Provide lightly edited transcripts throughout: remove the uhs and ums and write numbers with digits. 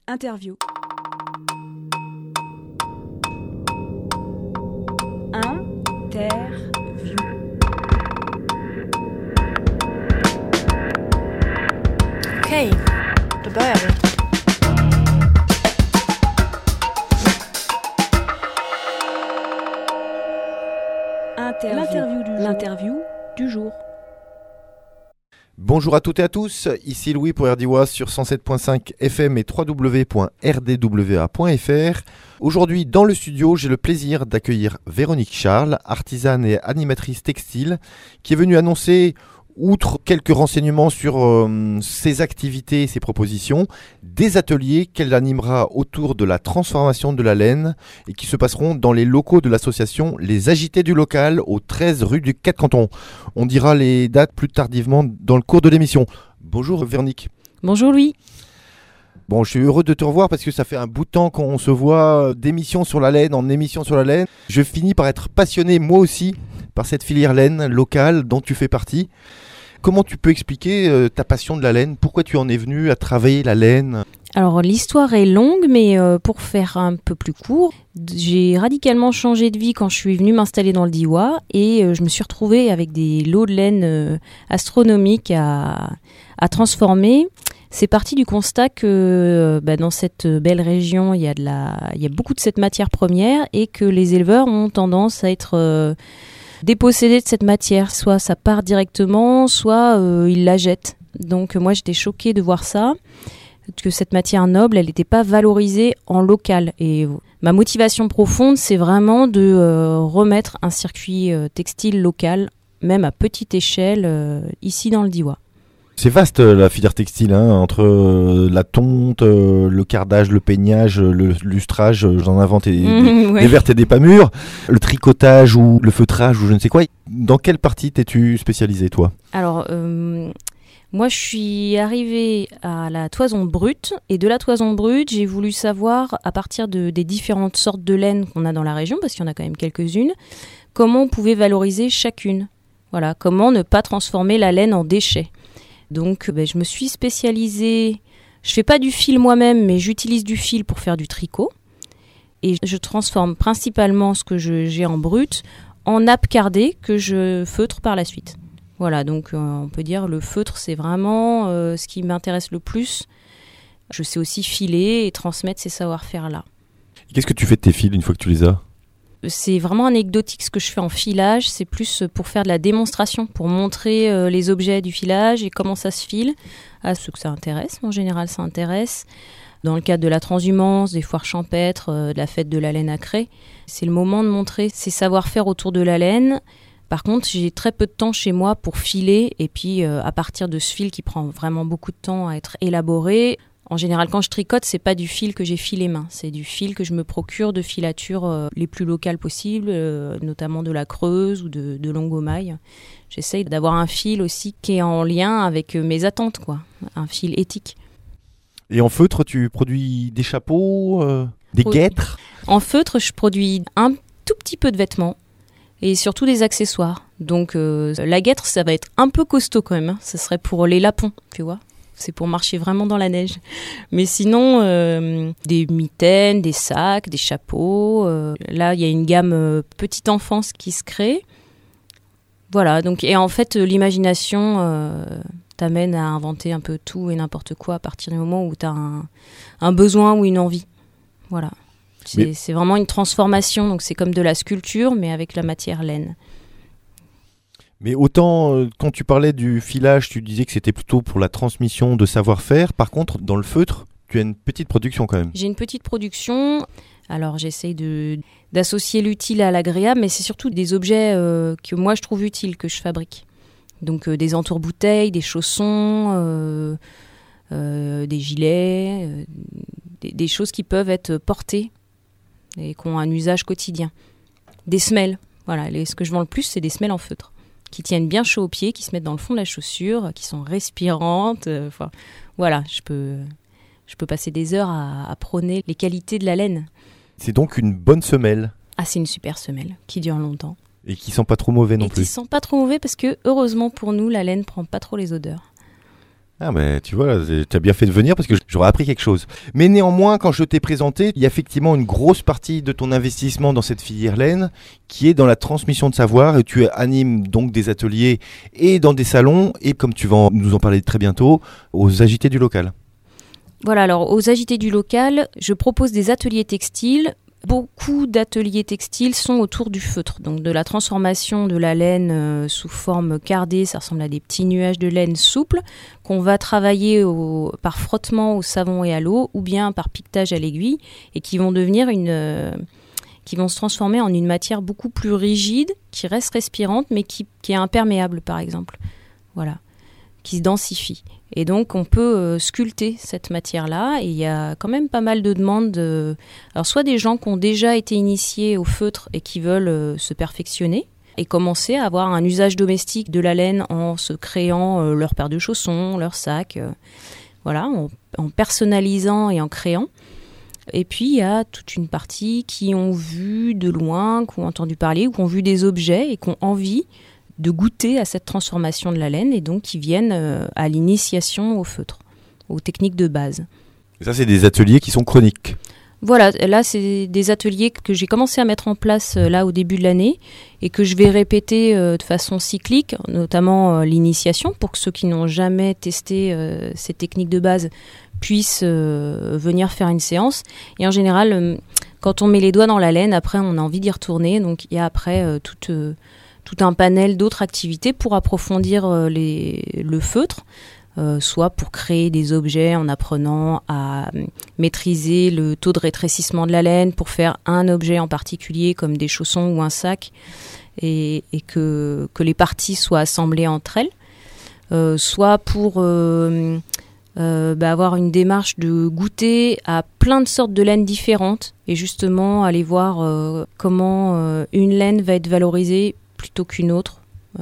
Interview. Interview. Okej, då börjar vi. L'interview du jour. Bonjour à toutes et à tous, ici Louis pour RDWA sur 107.5 FM et www.rdwa.fr. Aujourd'hui dans le studio, j'ai le plaisir d'accueillir Véronique Charles, artisane et animatrice textile, qui est venue annoncer, outre quelques renseignements sur ses activités et ses propositions, des ateliers qu'elle animera autour de la transformation de la laine et qui se passeront dans les locaux de l'association Les Agités du Local au 13 rue du 4 Cantons. On dira les dates plus tardivement dans le cours de l'émission. Bonjour Véronique. Bonjour Louis. Bon, je suis heureux de te revoir parce que ça fait un bout de temps qu'on se voit d'émission sur la laine en émission sur la laine. Je finis par être passionné moi aussi par cette filière laine locale dont tu fais partie. Comment tu peux expliquer ta passion de la laine ? Pourquoi tu en es venu à travailler la laine ? Alors l'histoire est longue, mais pour faire un peu plus court, j'ai radicalement changé de vie quand je suis venue m'installer dans le Diois et je me suis retrouvée avec des lots de laine astronomiques à transformer. C'est parti du constat que dans cette belle région, il y a beaucoup de cette matière première et que les éleveurs ont tendance à être dépossédés de cette matière. Soit ça part directement, soit ils la jettent. Donc moi j'étais choquée de voir ça, que cette matière noble, elle n'était pas valorisée en local. Et ma motivation profonde, c'est vraiment de remettre un circuit textile local, même à petite échelle, ici dans le Diois. C'est vaste la filière textile, entre la tonte, le cardage, le peignage, le lustrage, j'en invente des vertes et des pas mûres, le tricotage ou le feutrage ou je ne sais quoi. Dans quelle partie t'es-tu spécialisée toi ? Alors, moi je suis arrivée à la toison brute et de la toison brute, j'ai voulu savoir à partir des différentes sortes de laine qu'on a dans la région, parce qu'il y en a quand même quelques-unes, comment on pouvait valoriser chacune. Voilà, comment ne pas transformer la laine en déchets. Donc je me suis spécialisée, je fais pas du fil moi-même, mais j'utilise du fil pour faire du tricot. Et je transforme principalement ce que j'ai en brut en nappe cardée que je feutre par la suite. Voilà, donc on peut dire le feutre, c'est vraiment ce qui m'intéresse le plus. Je sais aussi filer et transmettre ces savoir-faire-là. Qu'est-ce que tu fais de tes fils une fois que tu les as ? C'est vraiment anecdotique ce que je fais en filage, c'est plus pour faire de la démonstration, pour montrer les objets du filage et comment ça se file à ceux que ça intéresse. En général, ça intéresse. Dans le cadre de la transhumance, des foires champêtres, de la fête de la laine à Cré, c'est le moment de montrer ces savoir-faire autour de la laine. Par contre, j'ai très peu de temps chez moi pour filer et puis à partir de ce fil qui prend vraiment beaucoup de temps à être élaboré. En général, quand je tricote, c'est pas du fil que j'ai filé main, c'est du fil que je me procure de filatures les plus locales possibles, notamment de la Creuse ou de Longomaille. J'essaye d'avoir un fil aussi qui est en lien avec mes attentes, quoi, un fil éthique. Et en feutre, tu produis des chapeaux, des guêtres ? En feutre, je produis un tout petit peu de vêtements et surtout des accessoires. Donc la guêtre, ça va être un peu costaud quand même, ça serait pour les lapons, tu vois. C'est pour marcher vraiment dans la neige. Mais sinon, des mitaines, des sacs, des chapeaux. Là, il y a une gamme petite enfance qui se crée. Voilà. Donc, et en fait, l'imagination t'amène à inventer un peu tout et n'importe quoi à partir du moment où tu as un besoin ou une envie. Voilà. C'est vraiment une transformation. Donc, c'est comme de la sculpture, mais avec la matière laine. Mais autant, quand tu parlais du filage, tu disais que c'était plutôt pour la transmission de savoir-faire. Par contre, dans le feutre, tu as une petite production quand même. J'ai une petite production. Alors, j'essaye d'associer l'utile à l'agréable, mais c'est surtout des objets que moi, je trouve utiles, que je fabrique. Donc, des entoure-bouteilles, des chaussons, des gilets, des choses qui peuvent être portées et qui ont un usage quotidien. Des semelles. Voilà, ce que je vends le plus, c'est des semelles en feutre, qui tiennent bien chaud aux pieds, qui se mettent dans le fond de la chaussure, qui sont respirantes. Voilà, je peux passer des heures à prôner les qualités de la laine. C'est donc une bonne semelle. Ah, c'est une super semelle qui dure longtemps. Et qui sent pas trop mauvais non plus. Et qui sent pas trop mauvais parce que, heureusement pour nous, la laine prend pas trop les odeurs. Ah ben tu vois, tu as bien fait de venir parce que j'aurais appris quelque chose. Mais néanmoins, quand je t'ai présenté, il y a effectivement une grosse partie de ton investissement dans cette filière laine qui est dans la transmission de savoir, et tu animes donc des ateliers et dans des salons et, comme tu vas nous en parler très bientôt, aux agités du local. Voilà, alors aux agités du local, je propose des ateliers textiles. Beaucoup d'ateliers textiles sont autour du feutre, donc de la transformation de la laine sous forme cardée, ça ressemble à des petits nuages de laine souple, qu'on va travailler par frottement au savon et à l'eau, ou bien par piquetage à l'aiguille, et qui vont devenir qui vont se transformer en une matière beaucoup plus rigide, qui reste respirante, mais qui est imperméable, par exemple. Voilà, qui se densifie. Et donc, on peut sculpter cette matière-là. Et il y a quand même pas mal de demandes. Alors, soit des gens qui ont déjà été initiés au feutre et qui veulent se perfectionner et commencer à avoir un usage domestique de la laine en se créant leur paire de chaussons, leur sac, voilà, en personnalisant et en créant. Et puis, il y a toute une partie qui ont vu de loin, qui ont entendu parler, ou qui ont vu des objets et qui ont envie de goûter à cette transformation de la laine, et donc qui viennent à l'initiation au feutre, aux techniques de base. Et ça, c'est des ateliers qui sont chroniques. Voilà, là, c'est des ateliers que j'ai commencé à mettre en place là au début de l'année et que je vais répéter de façon cyclique, notamment l'initiation, pour que ceux qui n'ont jamais testé ces techniques de base puissent venir faire une séance. Et en général, quand on met les doigts dans la laine, après, on a envie d'y retourner. Donc, il y a après tout un panel d'autres activités pour approfondir le feutre, soit pour créer des objets en apprenant à maîtriser le taux de rétrécissement de la laine pour faire un objet en particulier comme des chaussons ou un sac, et que les parties soient assemblées entre elles, soit pour avoir une démarche de goûter à plein de sortes de laines différentes et justement aller voir comment une laine va être valorisée plutôt qu'une autre.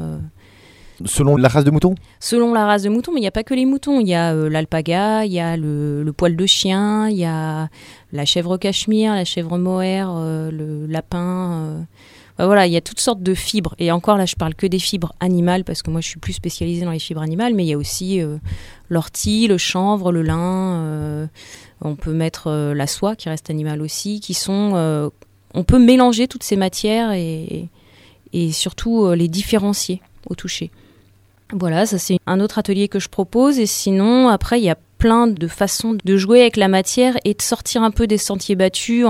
Selon la race de mouton ? Selon la race de mouton, mais il n'y a pas que les moutons. Il y a l'alpaga, il y a le poil de chien, il y a la chèvre cachemire, la chèvre mohair, le lapin. Voilà, il y a toutes sortes de fibres. Et encore là, je parle que des fibres animales parce que moi, je suis plus spécialisée dans les fibres animales, mais il y a aussi l'ortie, le chanvre, le lin. On peut mettre la soie qui reste animale aussi, qui sont... on peut mélanger toutes ces matières et surtout les différencier au toucher. Voilà, ça c'est un autre atelier que je propose. Et sinon, après, il y a plein de façons de jouer avec la matière et de sortir un peu des sentiers battus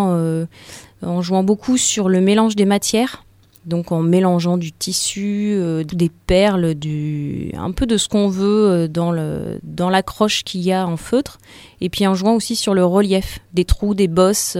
en jouant beaucoup sur le mélange des matières. Donc en mélangeant du tissu, des perles, un peu de ce qu'on veut dans l'accroche qu'il y a en feutre. Et puis en jouant aussi sur le relief, des trous, des bosses,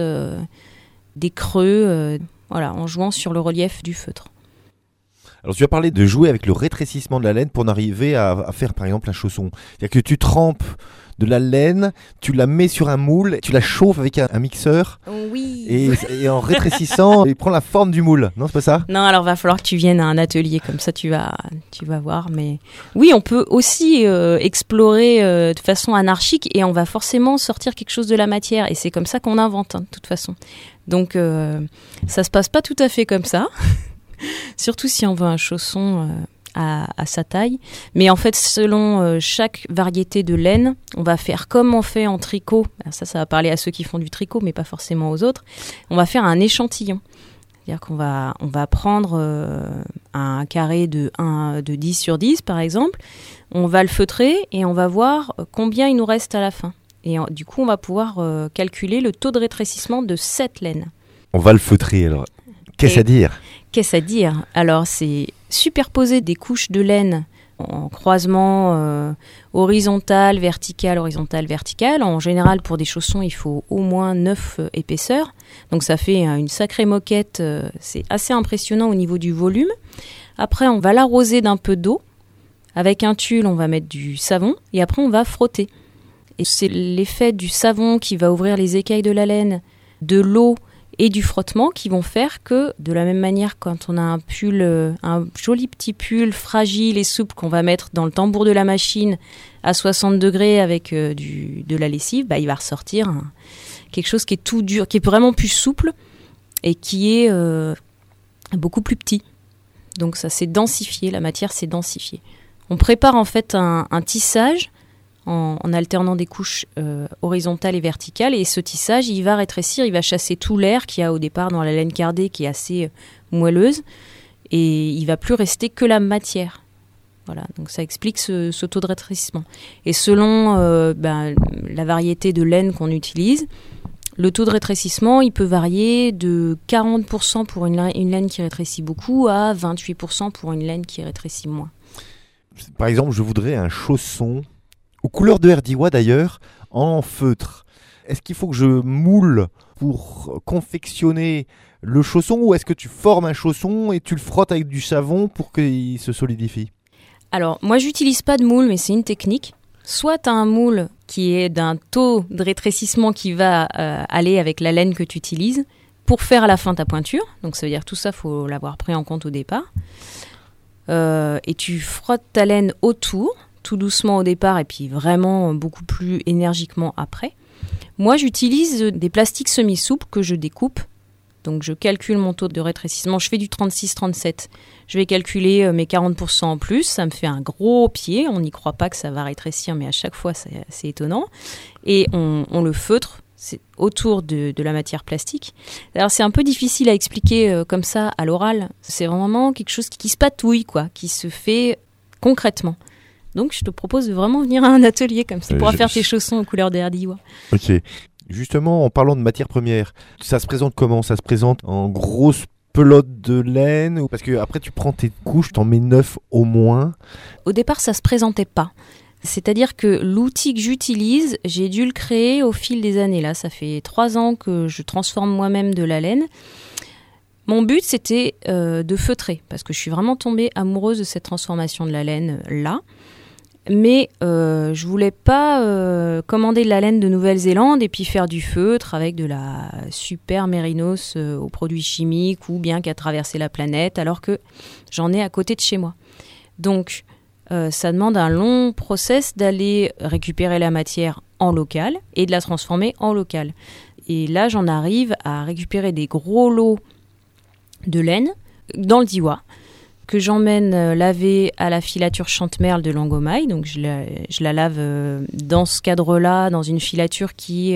des creux, voilà, en jouant sur le relief du feutre. Alors tu as parlé de jouer avec le rétrécissement de la laine pour en arriver à faire par exemple un chausson. C'est-à-dire que tu trempes de la laine, tu la mets sur un moule, tu la chauffes avec un mixeur. Oui. Et en rétrécissant, il prend la forme du moule. Non, c'est pas ça ? Non, alors va falloir que tu viennes à un atelier, comme ça tu vas voir. Mais oui, on peut aussi explorer de façon anarchique et on va forcément sortir quelque chose de la matière. Et c'est comme ça qu'on invente, de toute façon. Donc ça se passe pas tout à fait comme ça. Surtout si on veut un chausson à sa taille. Mais en fait, selon chaque variété de laine, on va faire comme on fait en tricot. Alors ça va parler à ceux qui font du tricot, mais pas forcément aux autres. On va faire un échantillon. C'est-à-dire qu'on va prendre un carré de 10 sur 10, par exemple. On va le feutrer et on va voir combien il nous reste à la fin. Et du coup, on va pouvoir calculer le taux de rétrécissement de cette laine. On va le feutrer, alors. Qu'est-ce à dire ? Alors, c'est superposer des couches de laine en croisement horizontal, vertical. En général, pour des chaussons, il faut au moins 9 épaisseurs. Donc, ça fait une sacrée moquette. C'est assez impressionnant au niveau du volume. Après, on va l'arroser d'un peu d'eau. Avec un tulle, on va mettre du savon. Et après, on va frotter. Et c'est l'effet du savon qui va ouvrir les écailles de la laine, de l'eau et du frottement qui vont faire que, de la même manière, quand on a un pull, un joli petit pull fragile et souple qu'on va mettre dans le tambour de la machine à 60 degrés avec de la lessive, il va ressortir quelque chose qui est tout dur, qui est vraiment plus souple et qui est beaucoup plus petit. Donc ça s'est densifié, la matière s'est densifiée. On prépare en fait un tissage en alternant des couches horizontales et verticales. Et ce tissage, il va rétrécir, il va chasser tout l'air qu'il y a au départ dans la laine cardée qui est assez moelleuse. Et il ne va plus rester que la matière. Voilà, donc ça explique ce taux de rétrécissement. Et selon la variété de laine qu'on utilise, le taux de rétrécissement, il peut varier de 40% pour une laine qui rétrécit beaucoup à 28% pour une laine qui rétrécit moins. Par exemple, je voudrais un chausson, aux couleurs de Herdiwa d'ailleurs, en feutre. Est-ce qu'il faut que je moule pour confectionner le chausson ou est-ce que tu formes un chausson et tu le frottes avec du savon pour qu'il se solidifie ? Alors, moi, j'utilise pas de moule, mais c'est une technique. Soit tu as un moule qui est d'un taux de rétrécissement qui va aller avec la laine que tu utilises pour faire à la fin ta pointure. Donc, ça veut dire tout ça, il faut l'avoir pris en compte au départ. Et tu frottes ta laine autour, tout doucement au départ et puis vraiment beaucoup plus énergiquement après. Moi, j'utilise des plastiques semi-souples que je découpe. Donc, je calcule mon taux de rétrécissement. Je fais du 36-37. Je vais calculer mes 40% en plus. Ça me fait un gros pied. On n'y croit pas que ça va rétrécir, mais à chaque fois, c'est étonnant. Et on le feutre autour de la matière plastique. Alors, c'est un peu difficile à expliquer comme ça à l'oral. C'est vraiment quelque chose qui se patouille, quoi, qui se fait concrètement. Donc, je te propose de vraiment venir à un atelier comme ça. Tu pourras faire tes chaussons aux couleurs des Herdiwa. Ok. Justement, en parlant de matières premières, ça se présente comment ? Ça se présente en grosses pelotes de laine ? Parce que après, tu prends tes couches, t'en mets 9 au moins. Au départ, ça se présentait pas. C'est-à-dire que l'outil que j'utilise, j'ai dû le créer au fil des années. Là, ça fait 3 ans que je transforme moi-même de la laine. Mon but, c'était de feutrer, parce que je suis vraiment tombée amoureuse de cette transformation de la laine là. Mais je voulais pas commander de la laine de Nouvelle-Zélande et puis faire du feutre avec de la super mérinos aux produits chimiques ou bien qui a traversé la planète, alors que j'en ai à côté de chez moi. Donc, ça demande un long process d'aller récupérer la matière en local et de la transformer en local. Et là, j'en arrive à récupérer des gros lots de laine dans le Diois, que j'emmène laver à la filature Chantemerle de Langomaille. Donc je la lave dans ce cadre-là, dans une filature qui,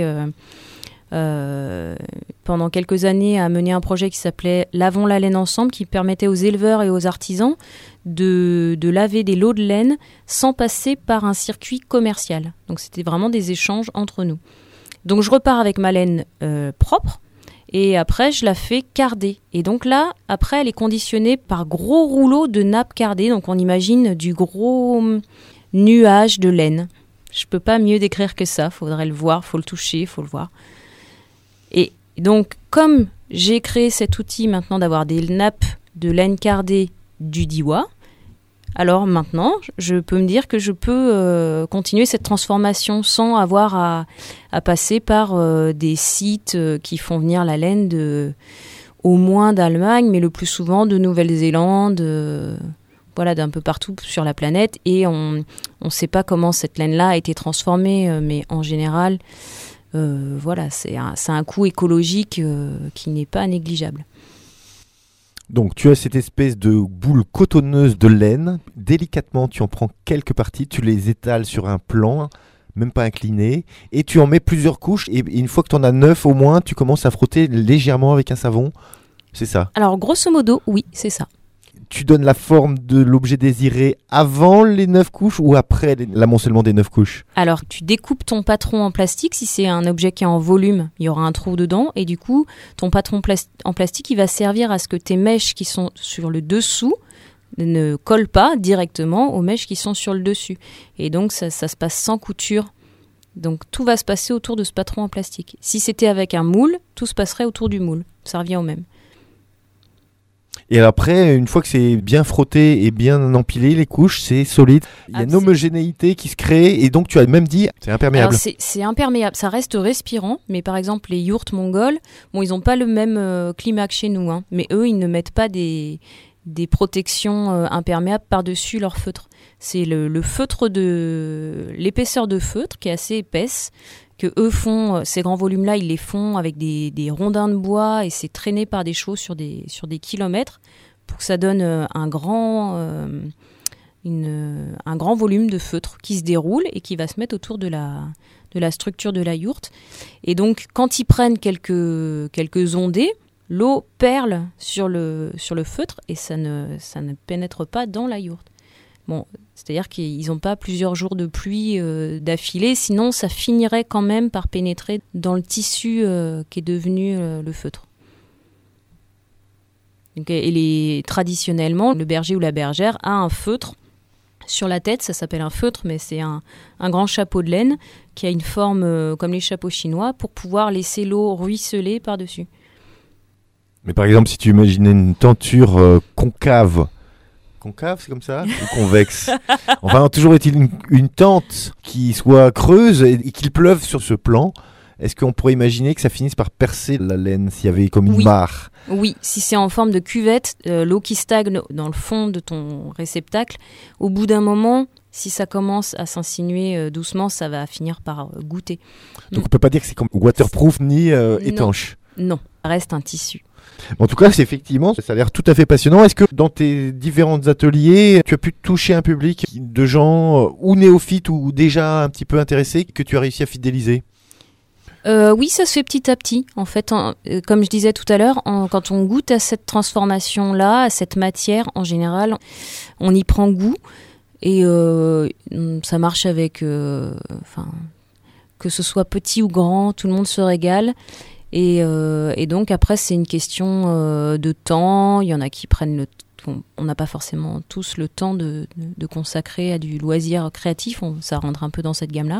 pendant quelques années, a mené un projet qui s'appelait Lavons la laine ensemble, qui permettait aux éleveurs et aux artisans de laver des lots de laine sans passer par un circuit commercial. Donc c'était vraiment des échanges entre nous. Donc je repars avec ma laine propre, et après, je la fais carder. Et donc là, après, elle est conditionnée par gros rouleaux de nappes cardées. Donc on imagine du gros nuage de laine. Je peux pas mieux décrire que ça. Faudrait le voir, faut le toucher, faut le voir. Et donc, comme j'ai créé cet outil maintenant d'avoir des nappes de laine cardée du Diois, alors maintenant, je peux me dire que je peux continuer cette transformation sans avoir à passer par des sites qui font venir la laine au moins d'Allemagne, mais le plus souvent de Nouvelle-Zélande, d'un peu partout sur la planète. Et on ne sait pas comment cette laine-là a été transformée, mais en général, c'est un coût écologique qui n'est pas négligeable. Donc tu as cette espèce de boule cotonneuse de laine, délicatement tu en prends quelques parties, tu les étales sur un plan, même pas incliné, et tu en mets plusieurs couches, et une fois que tu en as 9 au moins, tu commences à frotter légèrement avec un savon, c'est ça ? Alors grosso modo, oui, c'est ça. Tu donnes la forme de l'objet désiré avant les 9 couches ou après l'amoncellement des 9 couches ? Alors, tu découpes ton patron en plastique. Si c'est un objet qui est en volume, il y aura un trou dedans. Et du coup, ton patron en plastique, il va servir à ce que tes mèches qui sont sur le dessous ne collent pas directement aux mèches qui sont sur le dessus. Et donc, ça se passe sans couture. Donc, tout va se passer autour de ce patron en plastique. Si c'était avec un moule, tout se passerait autour du moule. Ça revient au même. Et après, une fois que c'est bien frotté et bien empilé, les couches, c'est solide. Il y a une homogénéité qui se crée et donc tu as même dit, c'est imperméable. Alors c'est imperméable, ça reste respirant, mais par exemple les yourtes mongols, ils n'ont pas le même climat que chez nous, hein, mais eux, ils ne mettent pas des protections imperméables par-dessus leur feutre. C'est le feutre l'épaisseur de feutre qui est assez épaisse, que eux font, ces grands volumes-là, ils les font avec des rondins de bois et c'est traîné par des chevaux sur des kilomètres pour que ça donne un grand un grand volume de feutre qui se déroule et qui va se mettre autour de la structure de la yourte. Et donc, quand ils prennent quelques ondées, l'eau perle sur le feutre et ça ne pénètre pas dans la yourte. Bon, c'est-à-dire qu'ils n'ont pas plusieurs jours de pluie d'affilée, sinon ça finirait quand même par pénétrer dans le tissu qui est devenu le feutre. Donc, traditionnellement, le berger ou la bergère a un feutre sur la tête, ça s'appelle un feutre, mais c'est un grand chapeau de laine qui a une forme comme les chapeaux chinois pour pouvoir laisser l'eau ruisseler par-dessus. Mais par exemple, si tu imaginais une tenture concave, c'est comme ça, ou convexe. Enfin, toujours est-il une tente qui soit creuse et qu'il pleuve sur ce plan. Est-ce qu'on pourrait imaginer que ça finisse par percer la laine s'il y avait comme une mare ? Oui, si c'est en forme de cuvette, l'eau qui stagne dans le fond de ton réceptacle, au bout d'un moment, si ça commence à s'insinuer doucement, ça va finir par goûter. Donc on peut pas dire que c'est comme waterproof ni étanche. Non, ça reste un tissu. En tout cas, effectivement, ça a l'air tout à fait passionnant. Est-ce que dans tes différents ateliers, tu as pu toucher un public de gens ou néophytes ou déjà un petit peu intéressés que tu as réussi à fidéliser ? Oui, ça se fait petit à petit. En fait, comme je disais tout à l'heure, quand on goûte à cette transformation-là, à cette matière, en général, on y prend goût. Et ça marche avec... que ce soit petit ou grand, tout le monde se régale. Et donc après c'est une question de temps. Il y en a qui prennent on n'a pas forcément tous le temps de consacrer à du loisir créatif. Ça rentre un peu dans cette gamme-là.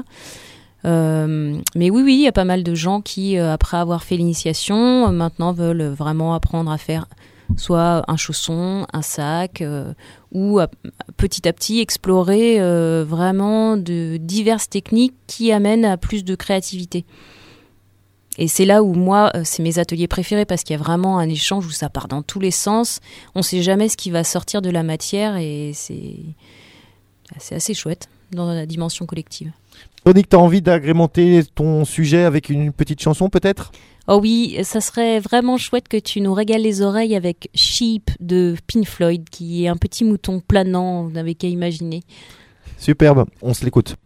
Mais oui, il y a pas mal de gens qui, après avoir fait l'initiation, maintenant veulent vraiment apprendre à faire soit un chausson, un sac, ou petit à petit explorer vraiment de diverses techniques qui amènent à plus de créativité. Et c'est là où moi, c'est mes ateliers préférés parce qu'il y a vraiment un échange où ça part dans tous les sens. On ne sait jamais ce qui va sortir de la matière et c'est assez chouette dans la dimension collective. Véronique, tu as envie d'agrémenter ton sujet avec une petite chanson peut-être ? Oh oui, ça serait vraiment chouette que tu nous régales les oreilles avec Sheep de Pink Floyd, qui est un petit mouton planant, vous n'avez qu'à imaginer. Superbe, on se l'écoute.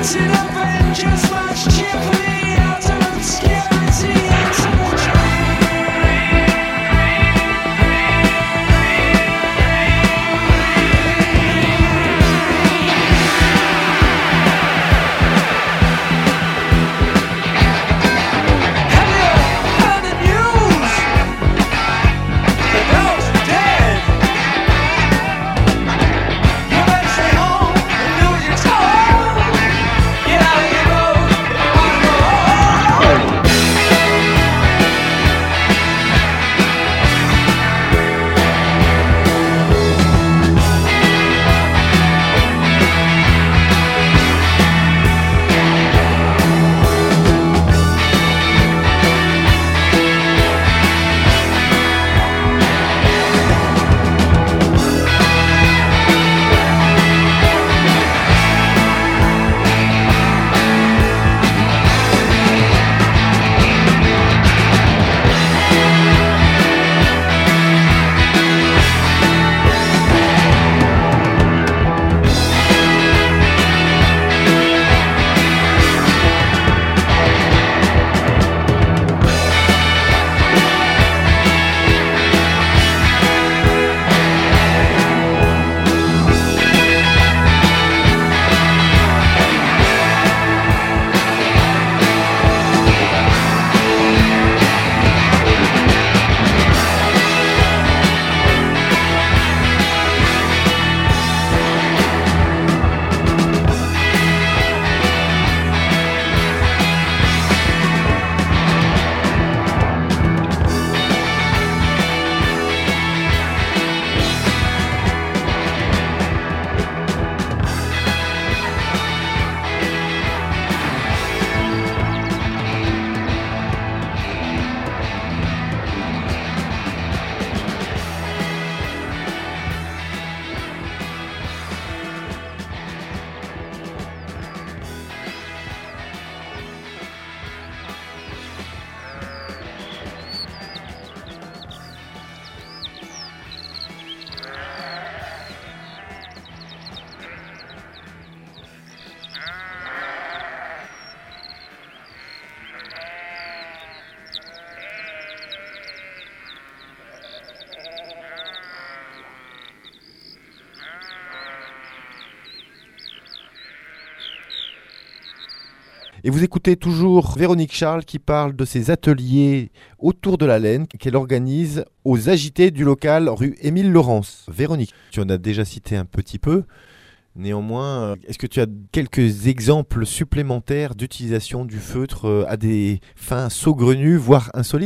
Et vous écoutez toujours Véronique Charles qui parle de ses ateliers autour de la laine qu'elle organise aux Agités du local rue Émile Laurence. Véronique, tu en as déjà cité un petit peu. Néanmoins, est-ce que tu as quelques exemples supplémentaires d'utilisation du feutre à des fins saugrenues, voire insolites ?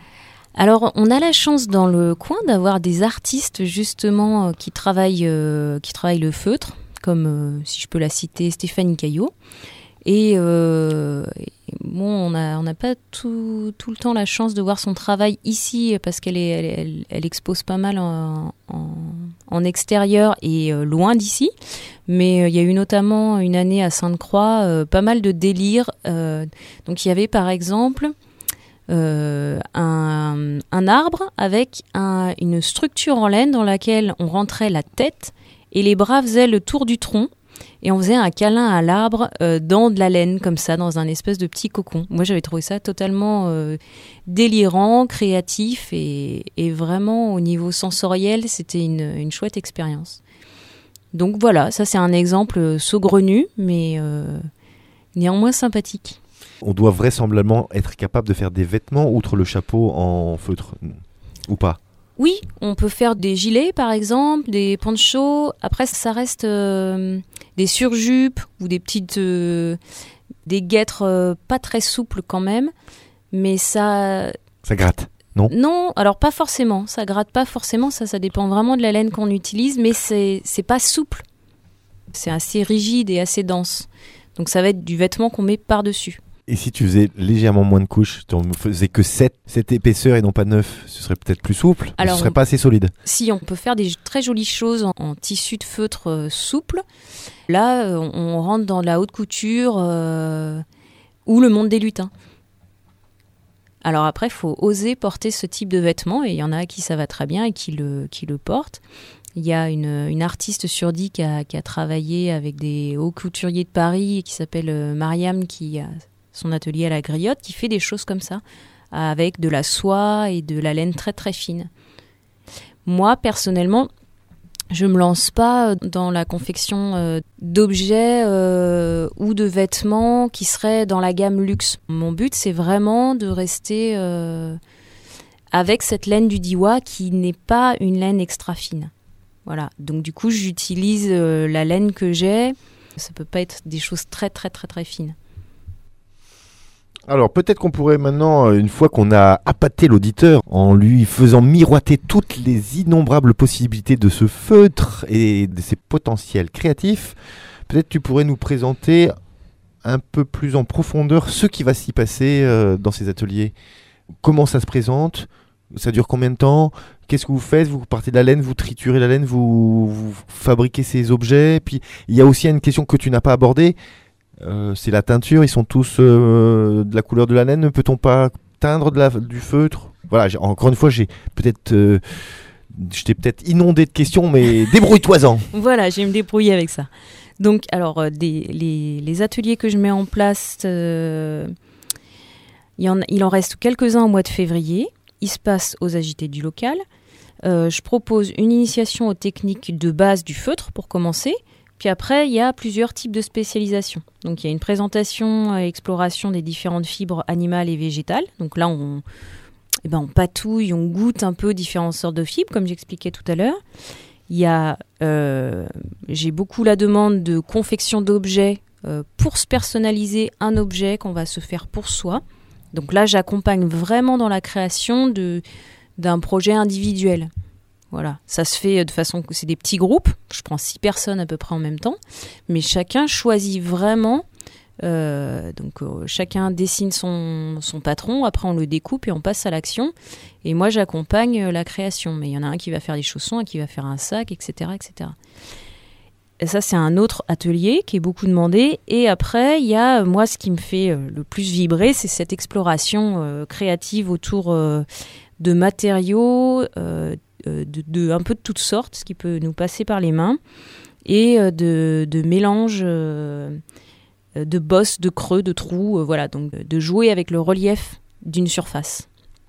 Alors, on a la chance dans le coin d'avoir des artistes justement qui travaillent le feutre, comme si je peux la citer, Stéphanie Caillot. Et bon, on n'a pas tout le temps la chance de voir son travail ici parce qu'elle expose pas mal en extérieur et loin d'ici. Mais il y a eu notamment une année à Sainte-Croix pas mal de délires. Donc il y avait par exemple un arbre avec une structure en laine dans laquelle on rentrait la tête et les bras faisaient le tour du tronc. Et on faisait un câlin à l'arbre dans de la laine, comme ça, dans un espèce de petit cocon. Moi, j'avais trouvé ça totalement délirant, créatif et vraiment, au niveau sensoriel, c'était une chouette expérience. Donc voilà, ça c'est un exemple saugrenu, mais néanmoins sympathique. On doit vraisemblablement être capable de faire des vêtements outre le chapeau en feutre, ou pas ? Oui, on peut faire des gilets par exemple, des ponchos. Après, ça reste des surjupes ou des petites, des guêtres pas très souples quand même. Mais ça gratte, non ? Non, alors pas forcément. Ça gratte pas forcément. Ça dépend vraiment de la laine qu'on utilise, mais c'est pas souple. C'est assez rigide et assez dense. Donc ça va être du vêtement qu'on met par-dessus. Et si tu faisais légèrement moins de couches, tu ne faisais que 7 épaisseurs et non pas 9, ce serait peut-être plus souple, alors, ce serait pas assez solide. Si, on peut faire des très jolies choses en tissu de feutre souple. Là, on rentre dans la haute couture ou le monde des lutins. Alors après, il faut oser porter ce type de vêtements et il y en a à qui ça va très bien et qui le portent. Il y a une artiste sur 10 qui a travaillé avec des hauts couturiers de Paris qui s'appelle Mariam, qui a son atelier à la Griotte, qui fait des choses comme ça, avec de la soie et de la laine très très fine. Moi, personnellement, je me lance pas dans la confection d'objets ou de vêtements qui seraient dans la gamme luxe. Mon but, c'est vraiment de rester avec cette laine du Diois qui n'est pas une laine extra fine. Voilà. Donc du coup, j'utilise la laine que j'ai. Ça peut pas être des choses très très très très fines. Alors peut-être qu'on pourrait maintenant, une fois qu'on a appâté l'auditeur, en lui faisant miroiter toutes les innombrables possibilités de ce feutre et de ses potentiels créatifs, peut-être tu pourrais nous présenter un peu plus en profondeur ce qui va s'y passer dans ces ateliers. Comment ça se présente ? Ça dure combien de temps ? Qu'est-ce que vous faites ? Vous partez de la laine, vous triturez la laine, vous fabriquez ces objets. Puis il y a aussi une question que tu n'as pas abordée. C'est la teinture, ils sont tous de la couleur de la laine. Ne peut-on pas teindre du feutre ? Voilà, encore une fois, je t'ai peut-être inondé de questions, mais débrouille-toi-en. Voilà, je vais me débrouiller avec ça. Donc, alors, les ateliers que je mets en place, il en reste quelques-uns au mois de février. Ils se passent aux agités du local. Je propose une initiation aux techniques de base du feutre pour commencer. Puis après, il y a plusieurs types de spécialisation. Donc, il y a une présentation et exploration des différentes fibres animales et végétales. Donc là, on patouille, on goûte un peu différentes sortes de fibres, comme j'expliquais tout à l'heure. Il y a, j'ai beaucoup la demande de confection d'objets pour se personnaliser un objet qu'on va se faire pour soi. Donc là, j'accompagne vraiment dans la création d'un projet individuel. Voilà, ça se fait de façon que c'est des petits groupes. Je prends 6 personnes à peu près en même temps, mais chacun choisit vraiment. Chacun dessine son patron. Après, on le découpe et on passe à l'action. Et moi, j'accompagne la création. Mais il y en a un qui va faire des chaussons, un qui va faire un sac, etc., etc. Et ça, c'est un autre atelier qui est beaucoup demandé. Et après, il y a moi, ce qui me fait le plus vibrer, c'est cette exploration créative autour de matériaux. De un peu de toutes sortes, ce qui peut nous passer par les mains, et de mélange de bosses, de creux, de trous, voilà, donc de jouer avec le relief d'une surface.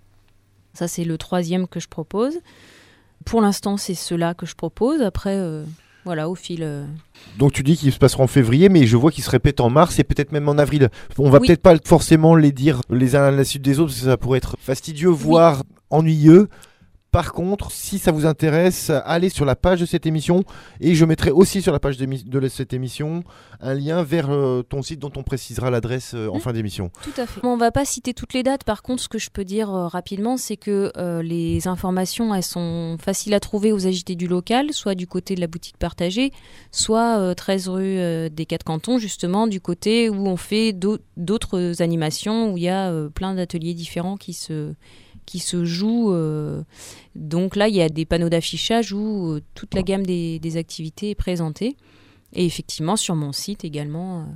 Ça, c'est le 3e que je propose. Pour l'instant, c'est cela que je propose. Après, voilà, au fil... Donc tu dis qu'il se passera en février, mais je vois qu'il se répète en mars et peut-être même en avril. On va peut-être pas forcément les dire les uns à la suite des autres, parce que ça pourrait être fastidieux, voire ennuyeux. Par contre, si ça vous intéresse, allez sur la page de cette émission et je mettrai aussi sur la page de cette émission un lien vers ton site dont on précisera l'adresse en fin d'émission. Tout à fait. On ne va pas citer toutes les dates. Par contre, ce que je peux dire rapidement, c'est que les informations, elles sont faciles à trouver aux agités du local, soit du côté de la boutique partagée, soit 13 rue des 4 Cantons, justement, du côté où on fait d'autres animations, où il y a plein d'ateliers différents qui se jouent. Donc là, il y a des panneaux d'affichage où toute la gamme des activités est présentée. Et effectivement, sur mon site également.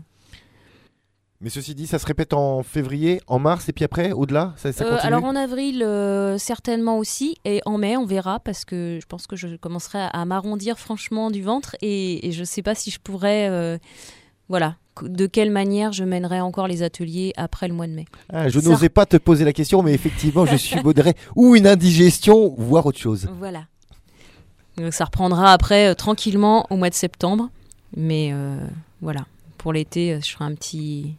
Mais ceci dit, ça se répète en février, en mars, et puis après, au-delà, ça continue ? Alors en avril, certainement aussi. Et en mai, on verra, parce que je pense que je commencerai à m'arrondir franchement du ventre. Et je ne sais pas si je pourrais... voilà. De quelle manière je mènerai encore les ateliers après le mois de mai. Je n'osais pas te poser la question, mais effectivement, je supposerais ou une indigestion, voire autre chose. Voilà. Donc ça reprendra après tranquillement au mois de septembre. Mais voilà, pour l'été, je ferai un petit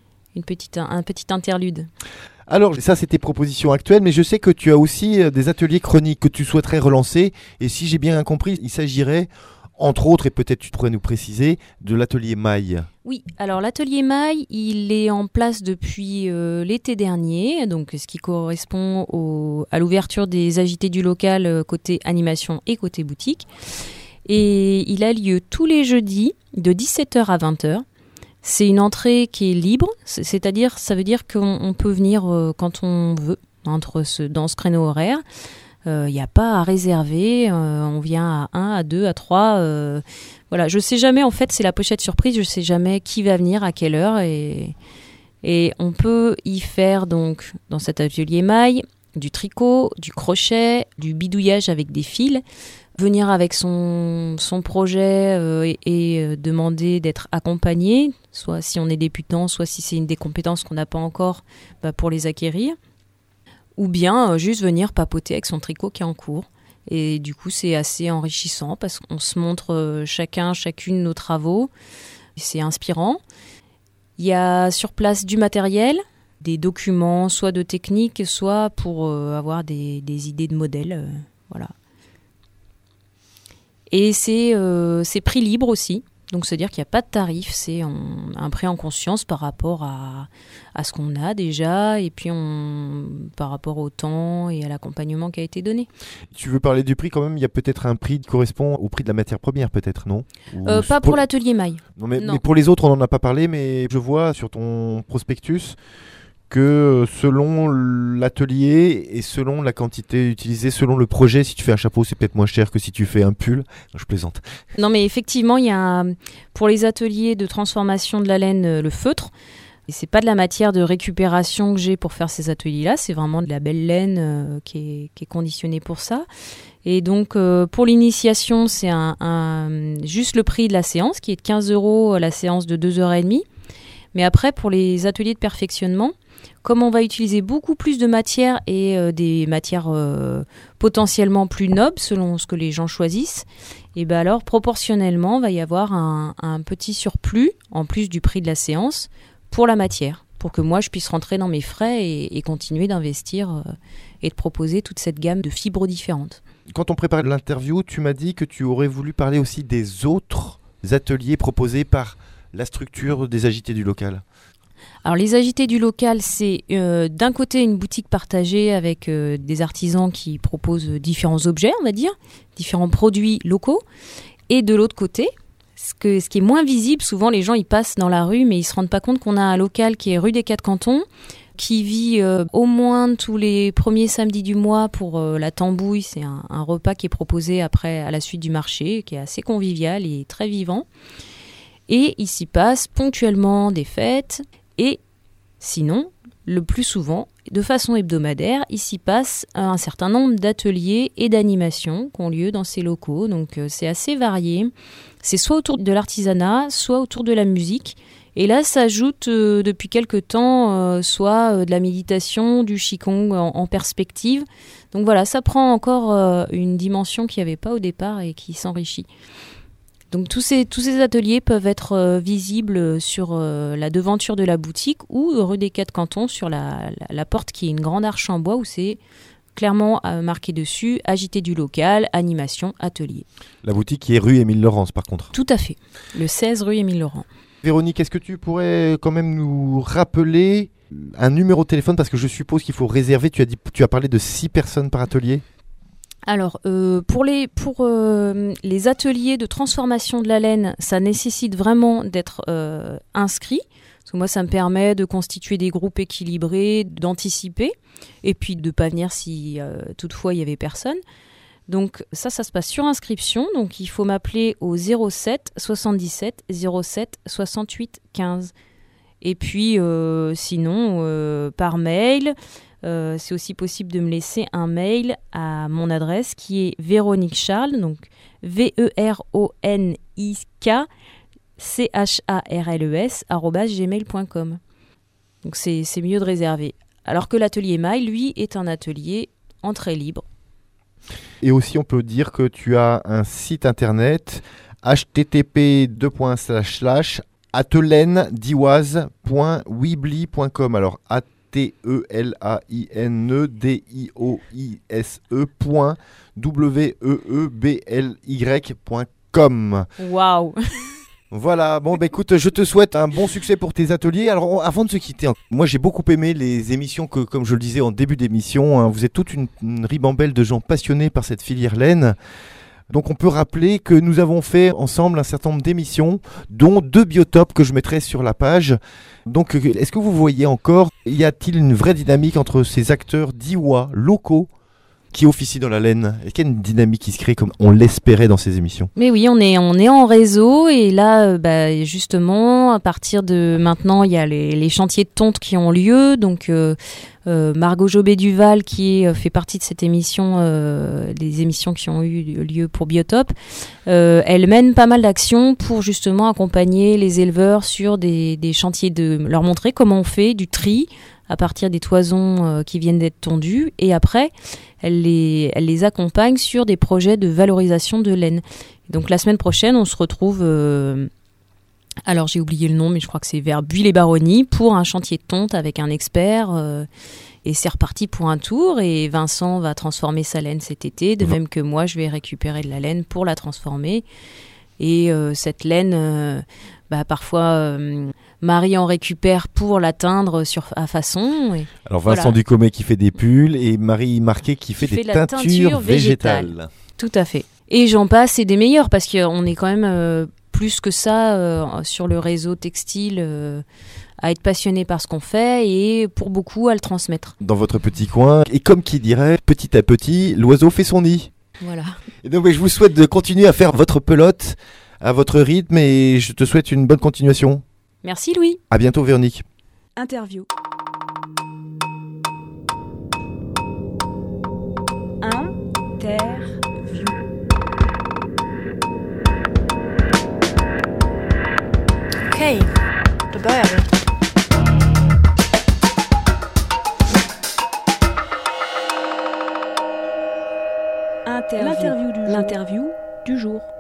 interlude. Alors, ça, c'est tes propositions actuelles, mais je sais que tu as aussi des ateliers chroniques que tu souhaiterais relancer. Et si j'ai bien compris, il s'agirait... entre autres, et peut-être tu pourrais nous préciser, de l'atelier maille. Oui, alors l'atelier maille, il est en place depuis l'été dernier, donc ce qui correspond à l'ouverture des agités du local côté animation et côté boutique. Et il a lieu tous les jeudis de 17h à 20h. C'est une entrée qui est libre, c'est-à-dire, ça veut dire qu'on peut venir quand on veut, dans ce créneau horaire. Il n'y a pas à réserver, on vient à 1, à 2, à 3. Voilà, je sais jamais, en fait, c'est la pochette surprise, je sais jamais qui va venir, à quelle heure. Et on peut y faire, donc, dans cet atelier maille, du tricot, du crochet, du bidouillage avec des fils, venir avec son projet et demander d'être accompagné, soit si on est débutant, soit si c'est une des compétences qu'on n'a pas encore, pour les acquérir, ou bien juste venir papoter avec son tricot qui est en cours. Et du coup, c'est assez enrichissant parce qu'on se montre chacune nos travaux. C'est inspirant. Il y a sur place du matériel, des documents, soit de technique, soit pour avoir des idées de modèles. Voilà. Et c'est prix libre aussi. Donc, c'est-à-dire qu'il n'y a pas de tarif. C'est un prix en conscience par rapport à ce qu'on a déjà et puis par rapport au temps et à l'accompagnement qui a été donné. Tu veux parler du prix quand même? Il y a peut-être un prix qui correspond au prix de la matière première, peut-être, non? Pas pour l'atelier maille. Non, mais pour les autres, on n'en a pas parlé, mais je vois sur ton prospectus que selon l'atelier et selon la quantité utilisée, selon le projet, si tu fais un chapeau, c'est peut-être moins cher que si tu fais un pull. Je plaisante. Non, mais effectivement, il y a pour les ateliers de transformation de la laine, le feutre. Et c'est pas de la matière de récupération que j'ai pour faire ces ateliers-là, c'est vraiment de la belle laine qui est conditionnée pour ça. Et donc, pour l'initiation, c'est juste le prix de la séance, qui est de 15 € la séance de 2h30. Mais après, pour les ateliers de perfectionnement, comme on va utiliser beaucoup plus de matières et des matières potentiellement plus nobles selon ce que les gens choisissent, et ben alors proportionnellement, il va y avoir un petit surplus en plus du prix de la séance pour la matière, pour que moi je puisse rentrer dans mes frais et continuer d'investir et de proposer toute cette gamme de fibres différentes. Quand on préparait l'interview, tu m'as dit que tu aurais voulu parler aussi des autres ateliers proposés par la structure des agités du local. Alors les agités du local, c'est d'un côté une boutique partagée avec des artisans qui proposent différents objets, on va dire, différents produits locaux. Et de l'autre côté, ce qui est moins visible, souvent les gens ils passent dans la rue mais ils ne se rendent pas compte qu'on a un local qui est rue des 4 Cantons, qui vit au moins tous les premiers samedis du mois pour la tambouille. C'est un repas qui est proposé après à la suite du marché, qui est assez convivial et très vivant. Et il s'y passe ponctuellement des fêtes. Et sinon, le plus souvent, de façon hebdomadaire, il s'y passe un certain nombre d'ateliers et d'animations qui ont lieu dans ces locaux. Donc c'est assez varié. C'est soit autour de l'artisanat, soit autour de la musique. Et là, s'ajoute depuis quelques temps soit de la méditation, du qigong en perspective. Donc voilà, ça prend encore une dimension qu'il n'y avait pas au départ et qui s'enrichit. Donc tous ces ateliers peuvent être visibles sur la devanture de la boutique ou rue des 4 Cantons sur la porte qui est une grande arche en bois où c'est clairement marqué dessus, agité du local, animation, atelier. La boutique qui est rue Émile Laurence par contre. Tout à fait, le 16 rue Émile Laurent. Véronique, est-ce que tu pourrais quand même nous rappeler un numéro de téléphone parce que je suppose qu'il faut réserver, tu as parlé de 6 personnes par atelier? Alors, pour les ateliers de transformation de la laine, ça nécessite vraiment d'être inscrit. Parce que moi, ça me permet de constituer des groupes équilibrés, d'anticiper, et puis de ne pas venir si toutefois il n'y avait personne. Donc ça se passe sur inscription. Donc il faut m'appeler au 07 77 07 68 15. Et puis sinon, par mail... c'est aussi possible de me laisser un mail à mon adresse qui est Véronique Charles, donc VERONIK CHARLES Donc c'est mieux de réserver. Alors que l'atelier maille, lui, est un atelier entrée libre. Et aussi, on peut dire que tu as un site internet http://atelainedioise.weebly.com. Alors TELAINEDIOISE.WEEBLY.com. Waouh. Voilà, bon écoute, je te souhaite un bon succès pour tes ateliers. Alors avant de se quitter, moi j'ai beaucoup aimé les émissions que, comme je le disais en début d'émission, vous êtes toute une ribambelle de gens passionnés par cette filière laine. Donc on peut rappeler que nous avons fait ensemble un certain nombre d'émissions, dont 2 biotopes que je mettrai sur la page. Donc est-ce que vous voyez encore, y a-t-il une vraie dynamique entre ces acteurs diois locaux qui officient dans la laine. Est-ce qu'il y a une dynamique qui se crée comme on l'espérait dans ces émissions? Mais oui, on est en réseau et là, justement, à partir de maintenant, il y a les chantiers de tonte qui ont lieu. Donc, Margot Jobé-Duval, qui fait partie de cette émission, des émissions qui ont eu lieu pour Biotope, elle mène pas mal d'actions pour justement accompagner les éleveurs sur des chantiers, de leur montrer comment on fait du tri à partir des toisons qui viennent d'être tondues, et après, elle les accompagne sur des projets de valorisation de laine. Donc la semaine prochaine, on se retrouve, alors j'ai oublié le nom, mais je crois que c'est vers Buis-les-Baronnies, pour un chantier de tonte avec un expert, et c'est reparti pour un tour, et Vincent va transformer sa laine cet été, de même que moi, je vais récupérer de la laine pour la transformer, et cette laine... parfois, Marie en récupère pour la teindre à façon. Et alors Vincent Ducomet qui fait des pulls et Marie Marquet qui fait des teintures végétales. Tout à fait. Et j'en passe, et des meilleurs, parce qu'on est quand même plus que ça sur le réseau textile, à être passionné par ce qu'on fait et pour beaucoup à le transmettre. Dans votre petit coin, et comme qui dirait, petit à petit, l'oiseau fait son nid. Voilà. Et donc je vous souhaite de continuer à faire votre pelote à votre rythme et je te souhaite une bonne continuation. Merci Louis. À bientôt Véronique. Interview. Interview. Okej, då börjar vi. L'interview du jour.